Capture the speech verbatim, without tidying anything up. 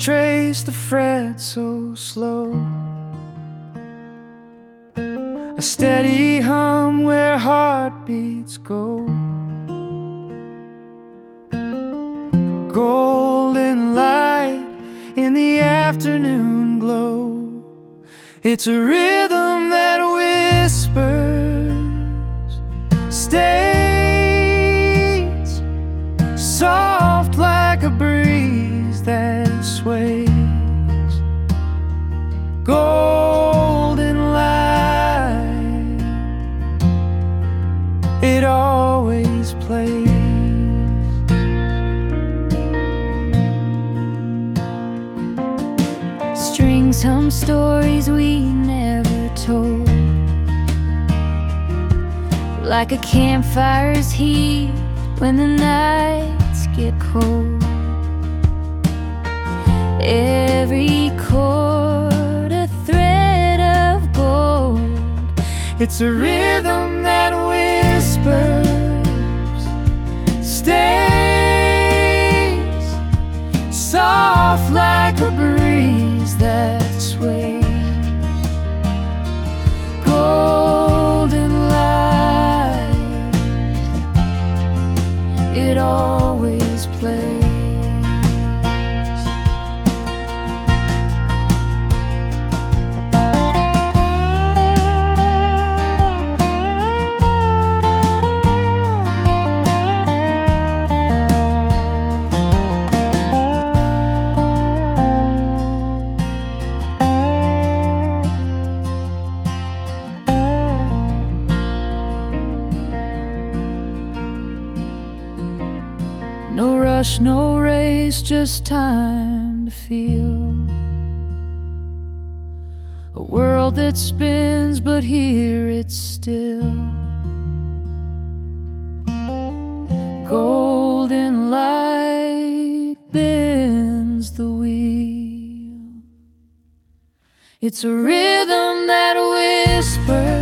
trace the fret so slow, a steady hum where heartbeats go. Golden light in the afternoon glow. It's a rhythm that whispers, stays soft like a breeze that sways. Golden light, it always plays. Strings hum stories we never told, like a campfire's heat when the nights get cold. Every chord a thread of gold. It's a rhythm that whispers, stays soft like a breeze that sways. Golden light, it always plays. No rush, no race, just time to feel. A world that spins, but here it's still. Golden light bends the wheel. It's a rhythm that whispers,